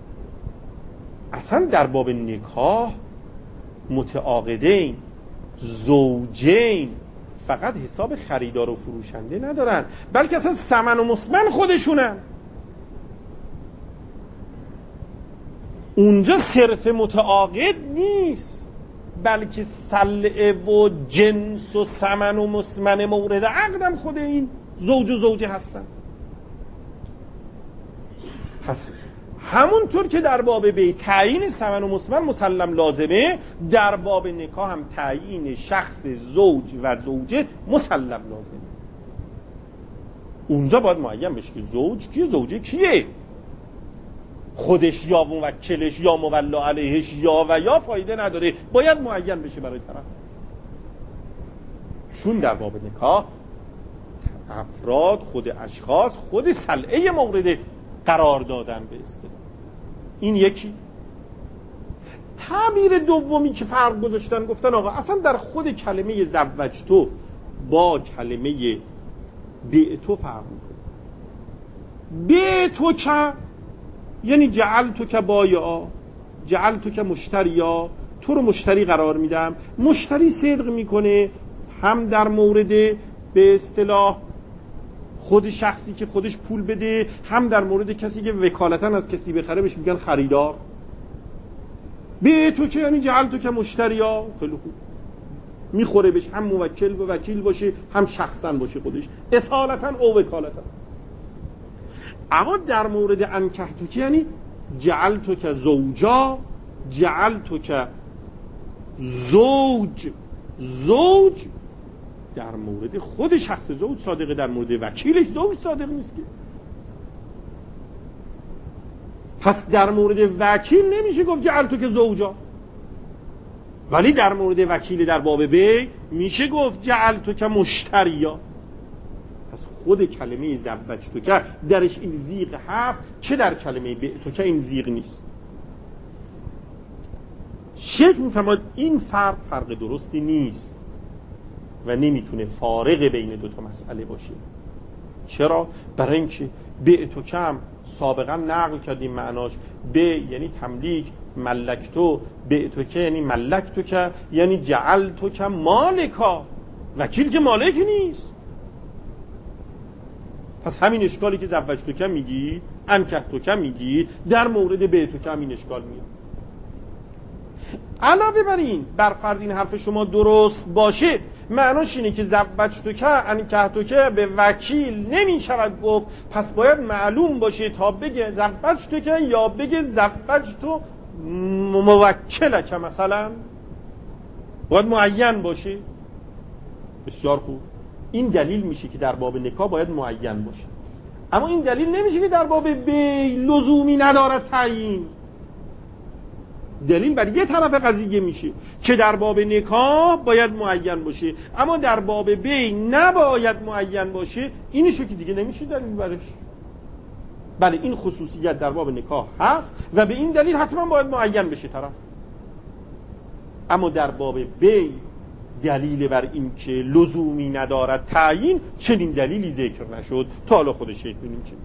اصلا در باب نکاح متعاقدین زوجین فقط حساب خریدار و فروشنده ندارن، بلکه اصلا ثمن و مسمن خودشونن. اونجا صرف متعاقد نیست، بلکه سلعه و جنس و ثمن و مسمن مورد عقدم خود این زوج و زوجه هستن. پس همونطور که در باب بی تعیین ثمن و مسمن مسلم لازمه، در باب نکاح هم تعیین شخص زوج و زوجه مسلم لازمه. اونجا باید معین بشه که زوج کیه، زوجه کیه، خودش یا موکلش یا مولا علیهش یا فایده نداره، باید معین بشه برای طرف. چون در باب نکاح افراد، خود اشخاص، خود سلعه مورد قرار دادن به اصطلاح. این یکی. تعبیر دومی که فرق گذاشتن، گفتن آقا اصلا در خود کلمه زوجتو با کلمه بعتو فرق میکنه. بعتو که یعنی جعلتو که بایعا، جعلتو که مشتریا، تو رو مشتری قرار میدم. مشتری صدق میکنه هم در مورد به اصطلاح خود شخصی که خودش پول بده، هم در مورد کسی که وکالتاً از کسی بخره بهش میگن خریدار. به تو که یعنی جعل تو که مشتریا، خیلی خوب میخوره بهش، هم موکل و وکیل باشه هم شخصاً باشه خودش، اصالتاً او وکالتاً. اما در مورد انکح تو که یعنی جعل تو که زوجا، جعل تو که زوج در مورد خود شخص زوج صادقه، در مورد وکیلش زوج صادق نیست که. پس در مورد وکیل نمیشه گفت جعلتو که زوجا، ولی در مورد وکیل در باب بی میشه گفت جعلتو که مشتریا. پس خود کلمه زوجتو که درش این زیغ هست، چه در کلمه بعتو که این زیغ نیست. شیخ میفرماد این فرق درستی نیست و نمیتونه فارق بین دو تا مسئله باشه. چرا؟ برای اینکه بعتو کم سابقا نقل کردیم معناش به یعنی تملیک، ملکتو، بعتو که یعنی ملکتو که یعنی جعلتو که مالکا، وکیل که مالک نیست. پس همین اشکالی که زوجتو که میگی، انکحتو که میگی، در مورد بعتو که همین اشکال میاد. علاوه بر این، بر فرض این حرف شما درست باشه، معناش اینه که زوجتو که انکحتو که به وکیل نمی شود گفت. پس باید معلوم باشه تا بگه زوجتو که یا بگه زوجتو موکله که مثلا باید معین باشه. بسیار خوب، این دلیل میشه که در باب نکاح باید معین باشه. اما این دلیل نمیشه که در باب بی لزومی ندارد تعیین. دلیل بر یه طرف قضیه میشه که در باب نکاح باید معین باشه، اما در باب بی نباید معین باشه. اینشو که دیگه نمیشه دلیل برش. بله این خصوصیت در باب نکاح هست و به این دلیل حتما باید معین بشه طرف. اما در باب بی دلیل بر این که لزومی ندارد تعیین، چنین دلیلی ذکر نشد. تا حالا خود شیخ ببینیم چه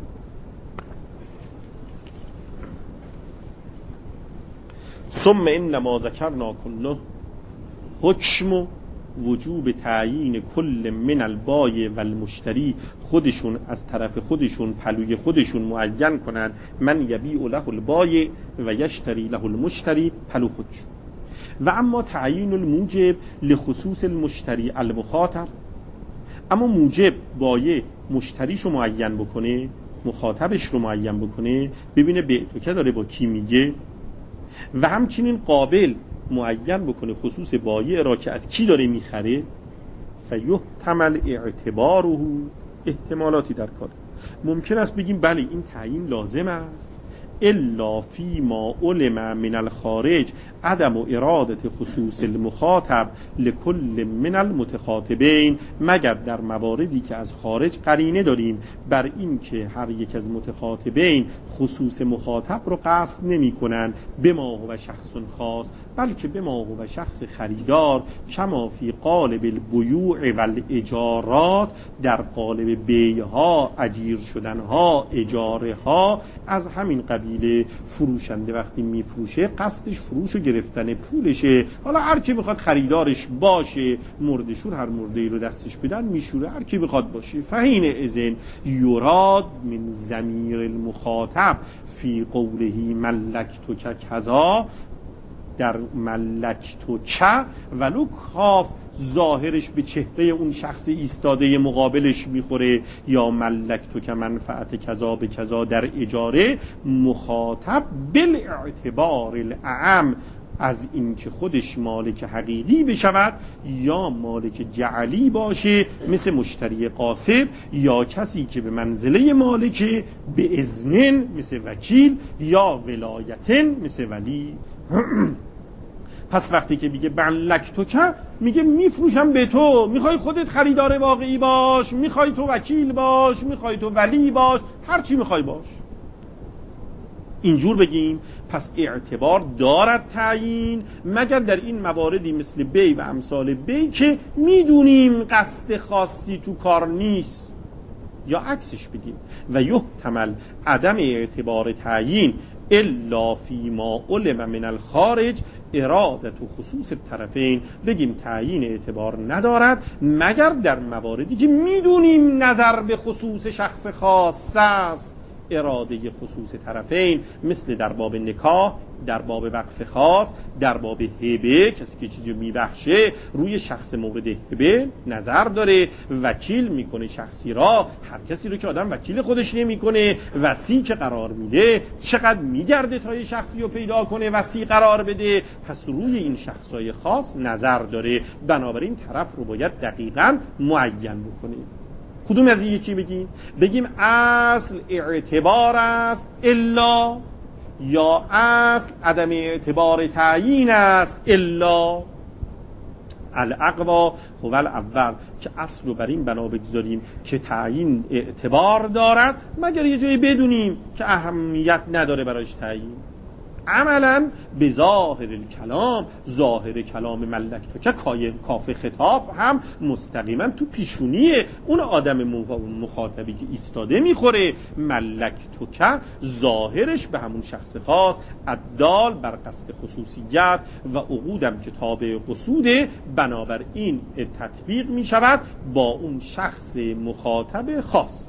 ثم انما ذکرنا کله حکم وجوب تعیین کل من البایع و المشتری، خودشون از طرف خودشون پلوی خودشون معین کنن من یبیع له البایع و یشتری له المشتری، پلو خودشون. و اما تعیین الموجب لخصوص المشتری المخاطب، اما موجب بایع مشتریشو معین بکنه، مخاطبش رو معین بکنه، ببینه بیع که داره با کی میگه، و همچنین قابل معین بکنه خصوص بایع را که از کی داره میخره، فیحتمل اعتباره، احتمالاتی در کار. ممکن است بگیم بله این تعیین لازم است، الا فی ما علم من الخارج عدم و ارادت خصوص المخاطب لکل من المتخاطبین، مگر در مواردی که از خارج قرینه داریم بر این که هر یک از متخاطبین خصوص مخاطب رو قصد نمی کنن به ما هو شخص خاص، بلکه به ما هو شخص خریدار، کما فی قالب البیوع و الاجارات، در قالب بیع ها، اجیر شدن ها، اجاره ها، از همین قبیله. فروشنده وقتی میفروشه قصدش فروش و گرفتن پولشه، حالا هر کی بخواد خریدارش باشه، مردشور هر مرده‌ای رو دستش بدن میشوره، هر کی بخواد باشه. فحین اذن یراد من ضمیر المخاطب فی قوله ملکتک کذا، در ملکتک ولو کاف ظاهرش به چهره اون شخص ایستاده مقابلش میخوره، یا ملکتک منفعت کذا به کذا در اجاره، مخاطب بالاعتبار الاعم، از این که خودش مالک حقیقی بشود یا مالک جعلی باشه مثل مشتری قاصد، یا کسی که به منزله مالک به اذن مثل وکیل، یا ولایتن مثل ولی. پس وقتی که میگه ملکتک، میگه میفروشم به تو، میخوای خودت خریدار واقعی باش، میخوای تو وکیل باش، میخوای تو ولی باش، هر چی میخوای باش. اینجور بگیم پس اعتبار دارد تعیین، مگر در این مواردی مثل بی و امثال بی که میدونیم قصد خاصی تو کار نیست، یا عکسش بگیم و یحتمل عدم اعتبار تعیین الا فی ما علم من الخارج ارادت و خصوص الطرفین، بگیم تعیین اعتبار ندارد مگر در مواردی که میدونیم نظر به خصوص شخص خاص است، اراده خصوص طرفین، مثل در باب نکاح، در باب وقف خاص، در باب هبه، کسی که چیزی میبخشه روی شخص مورد هبه نظر داره، وکیل میکنه شخصی را، هر کسی رو که آدم وکیل خودش نمیکنه، وصی که قرار میده چقدر میگرده تا یه شخصی رو پیدا کنه وصی قرار بده، پس روی این شخصای خاص نظر داره، بنابراین طرف رو باید دقیقاً معین بکنه. کدوم از این یکی بگیم؟ بگیم اصل اعتبار است الا، یا اصل عدم اعتبار تعیین است الا؟ الاقوا هو الاول، که اصل رو بر این بنا بگذاریم که تعیین اعتبار دارد مگر یه جایی بدونیم که اهمیت نداره برایش تعیین. عملا به ظاهر الکلام، ظاهر کلام ملکتک کاف خطاب هم مستقیما تو پیشونی اون آدم مخاطبی که ایستاده میخوره. ملکتک ظاهرش به همون شخص خاص، الدال بر قصد خصوصیت و عقودم که تابع قصوده، بنابراین تطبیق میشود با اون شخص مخاطب خاص.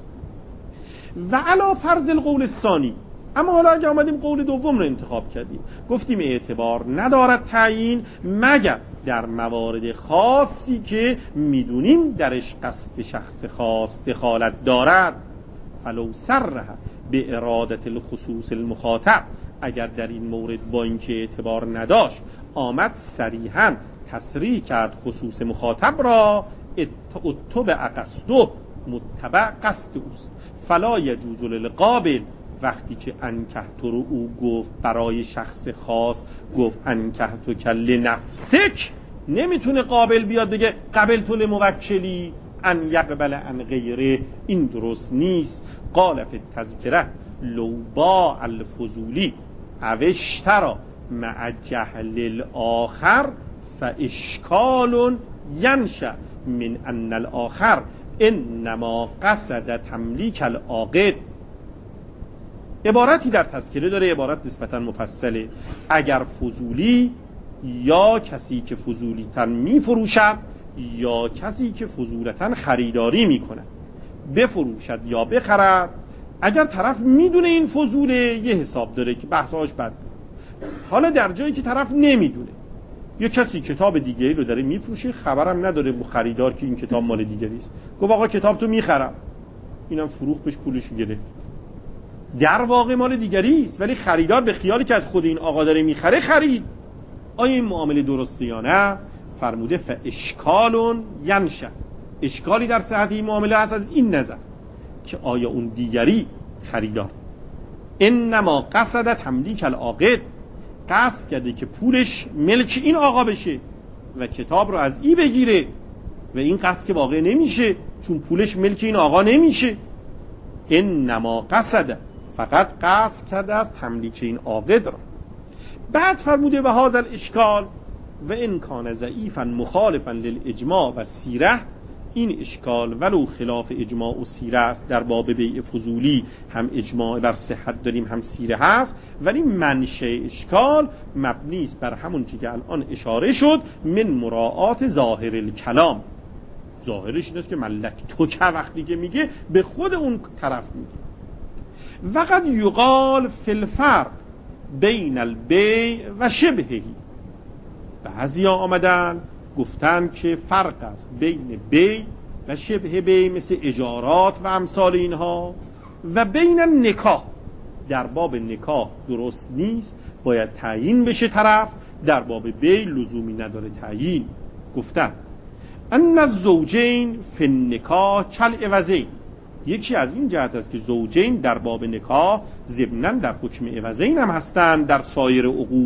و علا فرض القول الثانی، اما حالا اگه آمدیم قول دوم رو انتخاب کردیم، گفتیم اعتبار ندارد تعیین مگر در موارد خاصی که میدونیم درش قصد شخص خاص دخالت دارد، فلو صرح به ارادت الخصوص المخاطب، اگر در این مورد با اینکه اعتبار نداشت آمد صریحاً تصریح کرد خصوص مخاطب را، اتبع قصده، متبع قصد اوست، فلا یجوز للقابل، وقتی که انکحتو رو او گفت برای شخص خاص، گفت انکحتو کل نفسک، نمیتونه قابل بیاد بگه قبل تو لموکلی ان یقبل ان غیره، این درست نیست. قال فی التذکره لو باع الفضولی اوشترا مع جهل الاخر فاشکال ینشأ من ان الاخر انما قصد تملیک العاقد. عبارتی در تذکره داره، عبارت نسبتاً مفصله. اگر فضولی یا کسی که فضولیتن میفروشد یا کسی که فضولتن خریداری میکنه بفروشد یا بخرد، اگر طرف میدونه این فضوله یه حساب داره که بحثاش بد. حالا در جایی که طرف نمیدونه، یه کسی کتاب دیگری رو داره میفروشه، خبرم نداره با خریدار که این کتاب مال دیگری است، گفت آقا کتاب تو میخرم، اینم فروخت بهش پولش گرفت، در واقع مال دیگری است ولی خریدار به خیالی که از خود این آقا داره میخره خرید. آیا این معامله درسته یا نه؟ فرموده فاشکال ینشأ، اشکالی در صحت این معامله هست از این نظر که آیا اون دیگری خریدار انما قصد تملیک العاقد، قصد کرده که پولش ملک این آقا بشه و کتاب رو از ای بگیره و این قصد که واقع نمیشه چون پولش ملک این آقا نمیشه. انما قصد، فقط قصد کرده از تملیک این عاقد را. بعد فرموده و هذا الاشکال و ان کان ضعیفا مخالفا للاجماع و سیره، این اشکال ولو خلاف اجماع و سیره است، در باب بیع فضولی هم اجماع بر صحت داریم هم سیره هست، ولی منشأ اشکال مبنی است بر همون چیزی که الان اشاره شد، من مراعات ظاهر الکلام. ظاهرش این است که ملک تو که وقتی که میگه به خود اون طرف میگه. وقد یقال فی الفرق بین البیع و شبهه، بعضیا آمدن گفتن که فرق است بین بیع و شبه بیع مثل اجارات و امثال اینها، و بین نکاح، در باب نکاح درست نیست باید تعیین بشه طرف، در باب بیع لزومی نداره تعیین. گفتن ان الزوجین فی النکاح کالعوضین، یکی از این جهت است که زوجین در باب نکاح ضمناً در حکم عوضین هم هستند. در سایر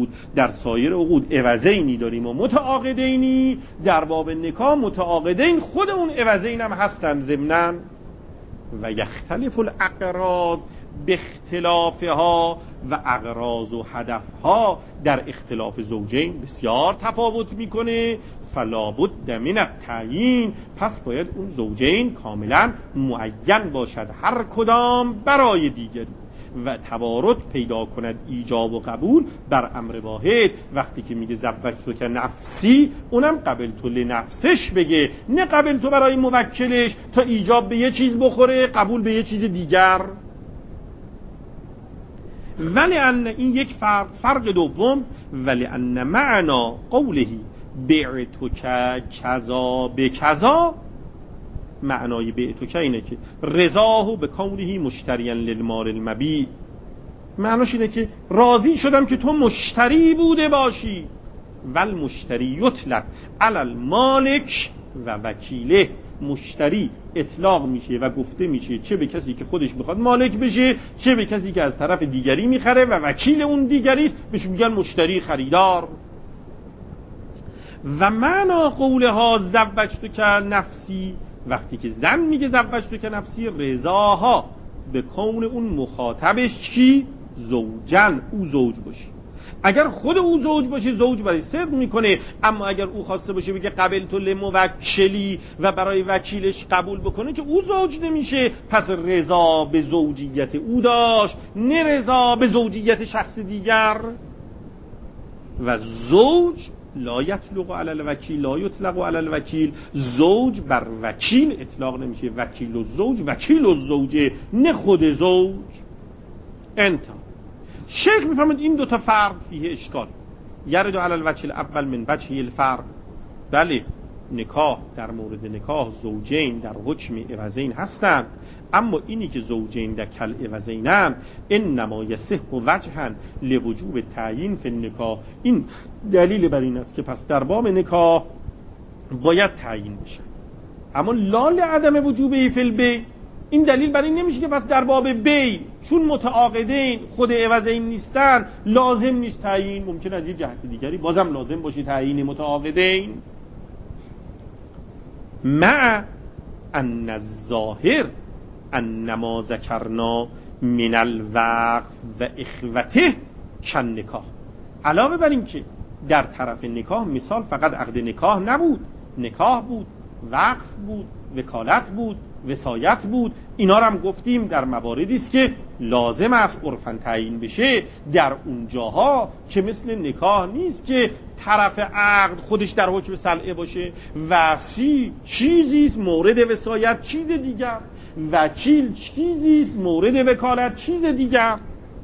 عقود عوضینی داریم و متعاقدینی، در باب نکاح متعاقدین خود اون عوضین هم هستند ضمناً. و یختلف الاقراض باختلافها، و اقراض و هدفها در اختلاف زوجین بسیار تفاوت میکنه. فلا بد من التعیین، پس باید اون زوجین کاملا معین باشد هر کدام برای دیگری و توارد پیدا کند ایجاب و قبول بر امر واحد. وقتی که میگه زوجتک نفسی، اونم قبلت لنفسش بگه، نه قبلت برای موکلش تا ایجاب به یه چیز بخوره قبول به یه چیز دیگر. ولی ان این یک فرق دوم، ولی ان معنا قوله بعتک کذا به کذا، معنای بعتک اینه که رضاه به کونه مشتریا للمال المبیع، معناش اینه که راضی شدم که تو مشتری بوده باشی. ول مشتری یطلق علی المالک و وکیله، مشتری اطلاق میشه و گفته میشه چه به کسی که خودش میخواد مالک بشه، چه به کسی که از طرف دیگری میخره و وکیل اون دیگری بهش میگن مشتری، خریدار. و معنا قولها زوجتک نفسی، وقتی که زن میگه زوجتک نفسی، رضاها به کون اون مخاطبش کی؟ زوجن، او زوج باشه. اگر خود او زوج باشه زوج برای صدق میکنه، اما اگر او خواسته باشه بگه قبلت لموکلی و برای وکیلش قبول بکنه که او زوج نمیشه، پس رضا به زوجیت او داشت نه رضا به زوجیت شخص دیگر. و زوج لا یطلق علی الوکیل لا یطلق علی الوکیل، زوج بر وکیل اطلاق نمیشه، وکیل الزوج وکیل الزوجه نه خود زوج. انتها شیخ میفهمد این دوتا فرق فیه اشکال، یرد علی الوجه الاول من وجه الفرق. بله نکاح، در مورد نکاح زوجین در حکم عوضین هستند، اما اینی که زوجین در کل عوضینن انما یصح وجها لوجوب تعیین فی النکاح، این دلیل بر این است که پس در باب نکاح باید تعیین بشه، اما لا لعدم وجوبه فی البیع، این دلیل بر این نمیشه که پس در باب بیع چون متعاقدین خود عوضین نیستن لازم نیست تعیین، ممکن از یه جهت دیگری بازم لازم باشه تعیین متعاقدین. مع ان الظاهر انما ذکرنا من الوقف و اخوته کن نکاح، علاوه بر این که در طرف نکاح مثال فقط عقد نکاح نبود، نکاح بود، وقف بود، وکالت بود، وصایت بود، اینا رو هم گفتیم در مواردی است که لازم است عرفاً تعیین بشه در اونجاها که مثل نکاح نیست که طرف عقد خودش در حکم صلعه باشه، وصی چیزیست مورد وصایت چیز دیگر، وکیل چیزیست مورد وکالت چیز دیگر.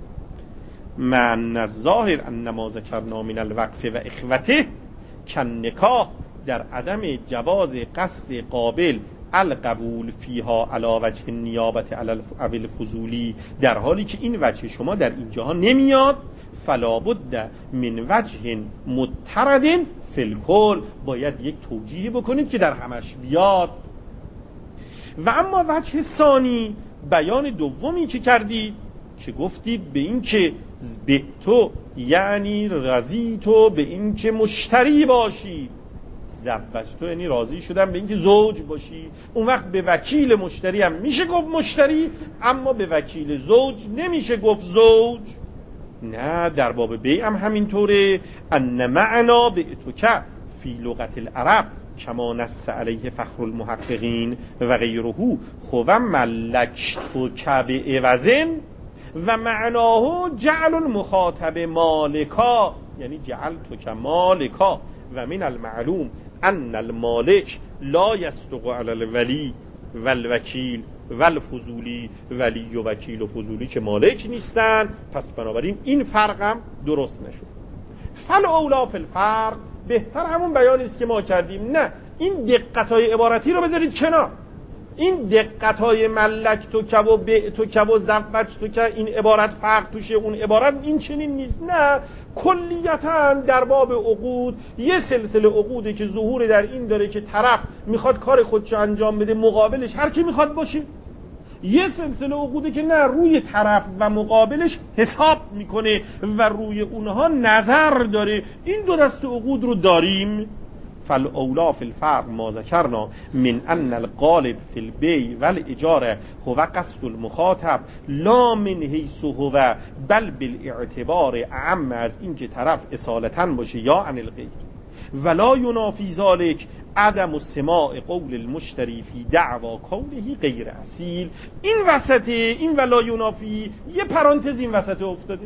من الظاهر ان ما ذکرنا من الوقف و اخوته کن نکاح در عدم جواز قصد قابل القبول فیها علی وجه نیابت علی الفضولی، در حالی که این وجه شما در اینجاها نمیاد، فلا بد من وجه مترد فی الکل، باید یک توجیه بکنید که در همش بیاد. و اما وجه ثانی، بیان دومی که کردید که گفتید به این که به تو یعنی رضی تو به این که مشتری باشی، زوجتو یعنی راضی شدم به این که زوج باشی، اون وقت به وکیل مشتری هم میشه گفت مشتری، اما به وکیل زوج نمیشه گفت زوج. نه، در باب بیع هم همینطوره. ان معنا بعتک فی لغت العرب کما نص علیه فخر المحققین و غیره هو ملکتک بعوض و معناه جعل المخاطب مالکا، یعنی جعلتک مالکا، و من المعلوم ان المالک لا يصدق علی الولی و الوکیل و الفضولی، ولی و وکیل و فضولی که مالک نیستن، پس بنابراین این فرقم درست نشد. فالاولی فی الفرق، بهتر همون بیانی است که ما کردیم. نه، این دقت‌های عبارتی رو بذارید کنار، این دقت‌های ملکتک و بعتک و زوجتک، این عبارت فرق توشه، اون عبارت این چنین نیست. نه، کلیتاً در باب عقود یه سلسله عقوده که ظهور در این داره که طرف میخواد کار خودشو انجام بده، مقابلش هر کی میخواد باشه. یه سلسله عقوده که نه، روی طرف و مقابلش حساب میکنه و روی اونها نظر داره. این دو دسته عقود رو داریم. فالاولی فی الفرق ما ذکرنا من ان الغالب فی البیع والاجاره هو قصد المخاطب لا من حیث هو بل بالاعتبار اعم، از این که طرف اصالتاً باشه یا عن الغیر. ولا ینافی ذلک عدم سماع قول المشتری فی دعوا کونه غیر اصیل. این وسطه، این ولا ینافی یه پرانتز این وسطه افتاده.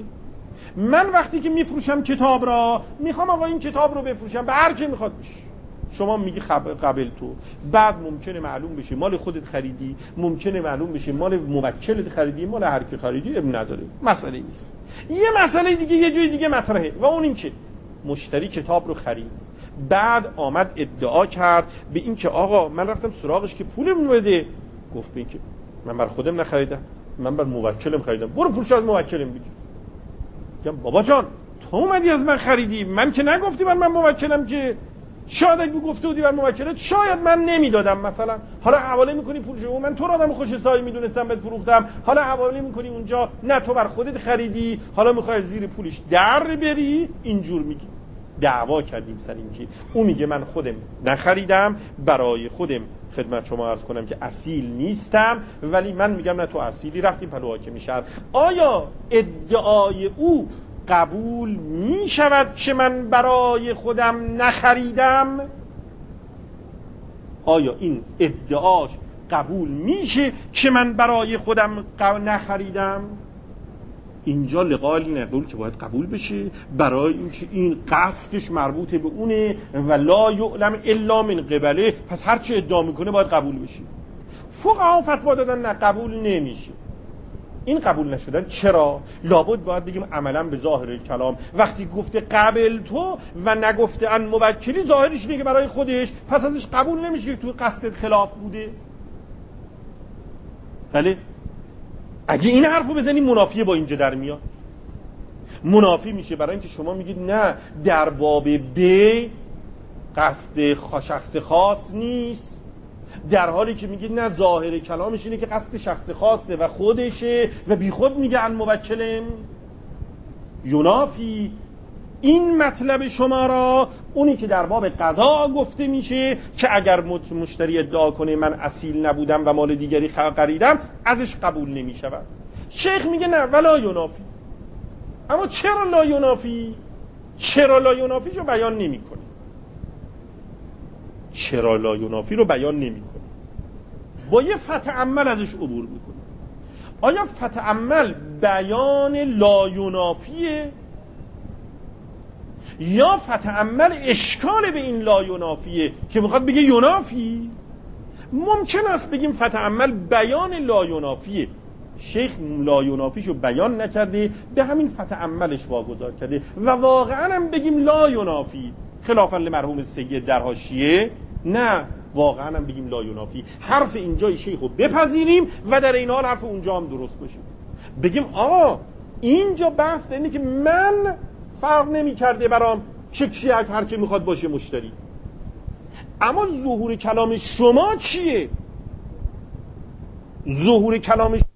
من وقتی که میفروشم کتاب را، میخوام آقا این کتاب رو بفروشم به هر کی میخواد بشه. شما میگی قبل تو، بعد ممکنه معلوم بشه مال خودت خریدی، ممکنه معلوم بشه مال موکلت خریدی، مال هر کی خریدی، اب نداره، مسئله نیست. یه مسئله دیگه یه جای دیگه مطرحه، و اون این که مشتری کتاب رو خرید، بعد آمد ادعا کرد به این که آقا من رفتم سراغش که پولم بده، گفت به این که من بر خودم نخریدم، من بر موکلم خریدم، برو پولش از موکلم بگیر. میگم بابا جان تو اومدی از من خریدی، من که نگفتی من موکلم، که شاید اگه گفته بودی بر موکلت شاید من نمیدادم مثلا. حالا حواله میکنی پولشو، من تو رو آدم خوش حسابی میدونستم بهت فروختم، حالا حواله میکنی اونجا، نه تو بر خودت خریدی، حالا میخوای زیر پولش در بری. اینجور میگی. دعوا کردیم سر این که اون میگه من خودم نخریدم، برای خودم خدمت شما عرض کنم که اصیل نیستم، ولی من میگم نه تو اصیلی. رفتیم پلو حاکم شهر. آیا ادعای او قبول می شود که من برای خودم نخریدم؟ آیا این ادعاش قبول میشه که من برای خودم نخریدم؟ اینجا لقالی نقول که باید قبول بشه، برای اینکه این قصدش مربوط به اونه و لا یعلم الا من قبله، پس هر چی ادعا میکنه باید قبول بشه. فقها فتوا دادن نه، قبول نمیشه. این قبول نشدن چرا؟ لابد باید بگیم عملا به ظاهر کلام وقتی گفته قبل تو و نگفته ان موکلی، ظاهرش اینه که برای خودش، پس ازش قبول نمیشه که تو قصدت خلاف بوده. بله، اگه این حرفو بزنی منافیه با اینجا در میاد. منافی میشه برای اینکه شما میگید نه در باب بیع قصد شخص خاص نیست، در حالی که میگید نه ظاهر کلامش اینه که قصد شخص خاصه و خودشه و بی خود میگه الموکلم. ینافی این مطلب شما را اونی که در باب قضا گفته میشه که اگر مشتری ادعا کنه من اصیل نبودم و مال دیگری خریدم، ازش قبول نمیشود. شیخ میگه نه ولا ینافی. اما چرا لا ینافی؟ چرا لا ینافی رو بیان نمیکنه. چرا لا ینافی رو بیان نمیکنه، با یه فتح عمل ازش عبور میکنه. آیا فتأمل بیان لا ینافیه یا فتأمل اشکال به این لا ینافیه که میخواد بگه ینافی؟ ممکن است بگیم فتأمل بیان لا ینافیه، شیخ لا ینافیشو بیان نکرده، به همین فتأملش واگذار کرده و واقعا هم بگیم لا ینافی خلافا لمرحوم سید در حاشیه، نه واقعا هم بگیم لا ینافی، حرف اینجای شیخو بپذیریم و در این حال حرف اونجا هم درست باشیم، بگیم اینجا بحث اینه که من فرق نمی کرده برام چک هر که میخواد باشه مشتری، اما ظهور کلام شما چیه؟ ظهور کلام